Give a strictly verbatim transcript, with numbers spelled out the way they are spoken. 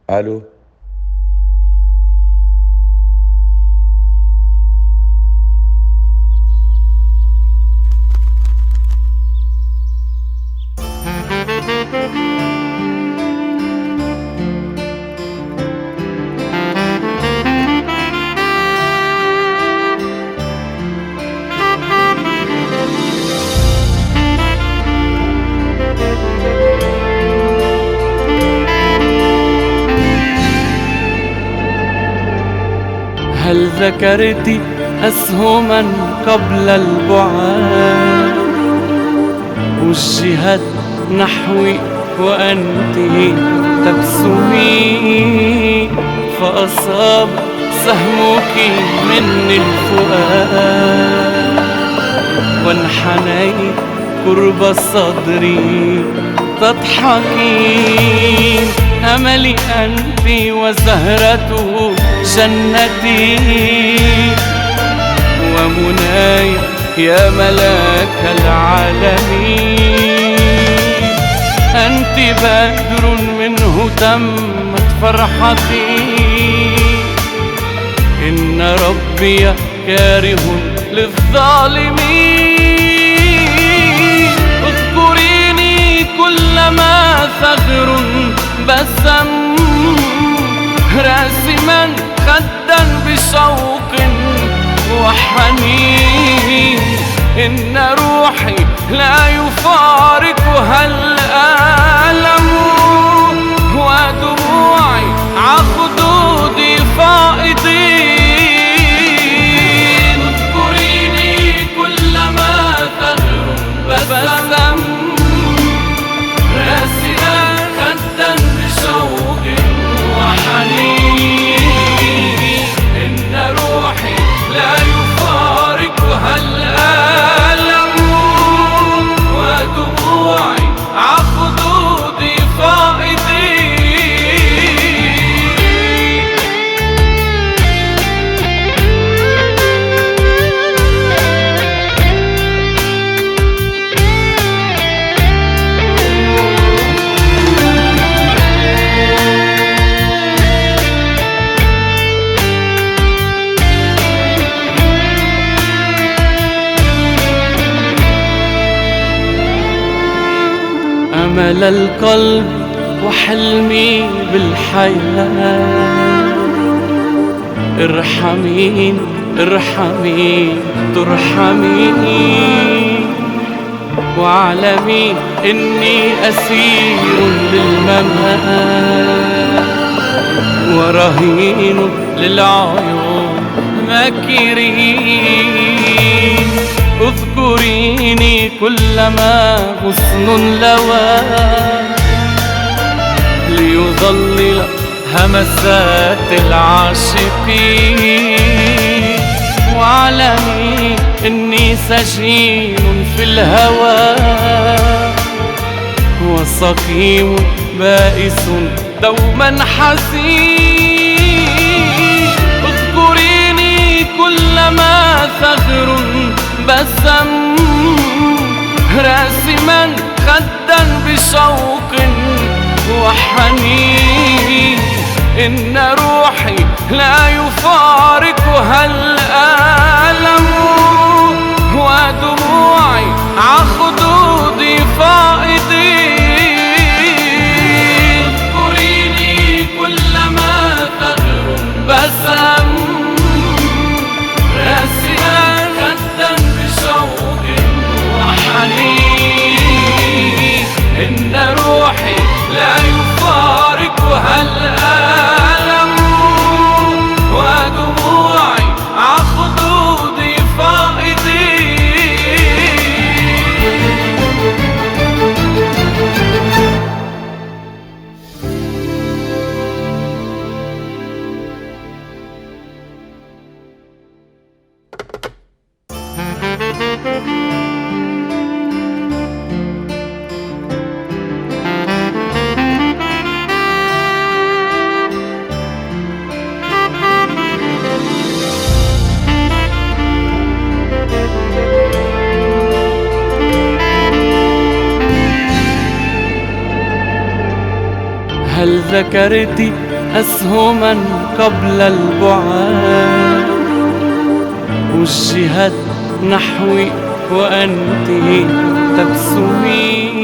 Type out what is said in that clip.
الو. هل ذكرت أسهما قبل البعاد وجهت نحوي وأنت تبسمي، فأصاب سهمك مني الفؤاد وانحنيت قرب صدري تضحكين. أملي أنت وزهرته جنتي ومناي يا ملاك العالمين. أنت بدر منه تمت فرحتي، إن ربي كاره للظالمين. اذكريني كلما ثغر بسم راسما خدا بشوق وحنين. إن روحي لا يفارقها الألم ودموعي عخدودي فائضين. اذكريني كلما ثغر بسم راسما خدا بشوق وحنين. إن روحي لا يفارقها الألم ودموعي عخدودي فائضين. أمل القلب وحلمي بالحياة، ارحمين ارحمين ترحمين. واعلمي إني أسير للممات ورهين للعيون ماكرين. اذكريني كلما غصن لوى ليظلل همسات العاشقين. واعلمي إني سجين في الهوى وسقيم بائس دوما حزين. اذكريني كلما ثغر بسم راسما خدا بشوق وحنين. إن روحي لا يفارقها الألم ودموعي عخدودي فائضين. اذكريني كلما ثغر بسم راسما خدا بشوق وحنين. إن روحي لا يفارقها الألم ودموعي عخدودي فائضين. هل ذكرت أسهما قبل البعاد، وجهت نحوي وأنت تبسمي.